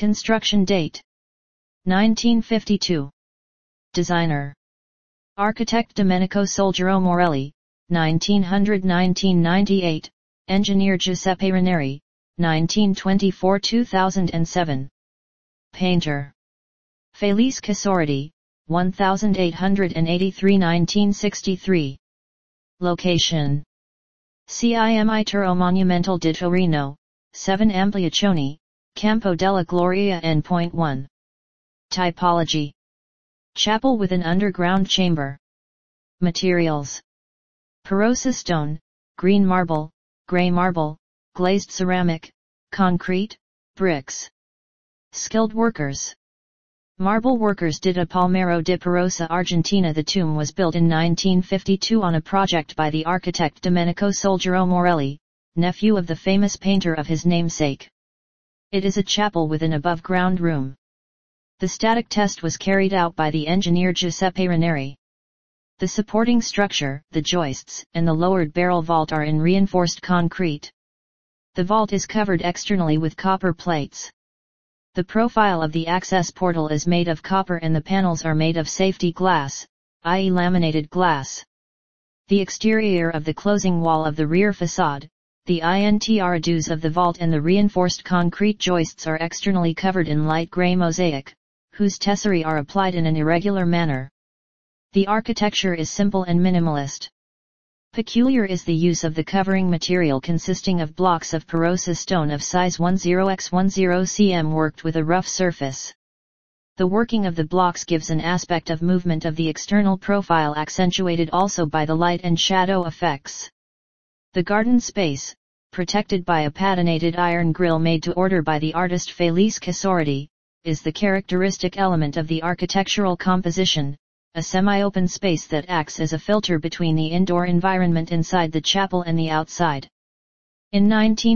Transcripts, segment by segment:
Construction date: 1952. Designer: Architect Domenico Solgero Morelli, 1900–1998, Engineer Giuseppe Ranieri, 1924–2007. Painter: Felice Casorati, 1883–1963. Location: CIMI Monumental di Torino, 7 Ampliazioni, Campo della Gloria N.1. Typology: chapel with an underground chamber. Materials: Perosa stone, green marble, grey marble, glazed ceramic, concrete, bricks. Skilled workers: Marble workers did a Palmero di Perosa, Argentina. The tomb was built in 1952 on a project by the architect Domenico Solgero Morelli, nephew of the famous painter of his namesake. It is a chapel with an above-ground room. The static test was carried out by the engineer Giuseppe Ranieri. The supporting structure, the joists, and the lowered barrel vault are in reinforced concrete. The vault is covered externally with copper plates. The profile of the access portal is made of copper and the panels are made of safety glass, i.e. laminated glass. The exterior of the closing wall of the rear facade, the intradus of the vault and the reinforced concrete joists are externally covered in light grey mosaic, whose tesserae are applied in an irregular manner. The architecture is simple and minimalist. Peculiar is the use of the covering material consisting of blocks of Perosa stone of size 10x10 cm worked with a rough surface. The working of the blocks gives an aspect of movement of the external profile, accentuated also by the light and shadow effects. The garden space, protected by a patinated iron grille made to order by the artist Felice Casorati, is the characteristic element of the architectural composition, a semi-open space that acts as a filter between the indoor environment inside the chapel and the outside. In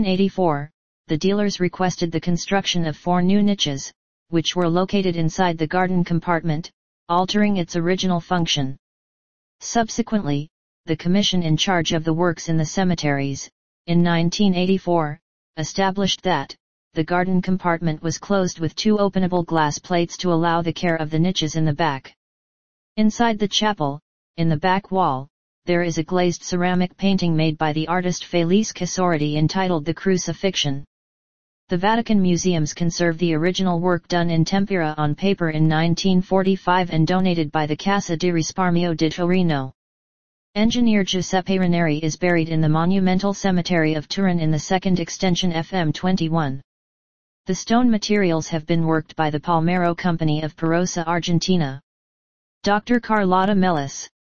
1984, the dealers requested the construction of 4 new niches, which were located inside the garden compartment, altering its original function. Subsequently, the commission in charge of the works in the cemeteries, in 1984, established that the garden compartment was closed with 2 openable glass plates to allow the care of the niches in the back. Inside the chapel, in the back wall, there is a glazed ceramic painting made by the artist Felice Casorati entitled The Crucifixion. The Vatican Museums conserve the original work done in tempera on paper in 1945 and donated by the Casa di Risparmio di Torino. Engineer Giuseppe Ranieri is buried in the Monumental Cemetery of Turin in the 2nd extension FM21. The stone materials have been worked by the Palmero Company of Perosa, Argentina. Dr. Carlotta Mellis.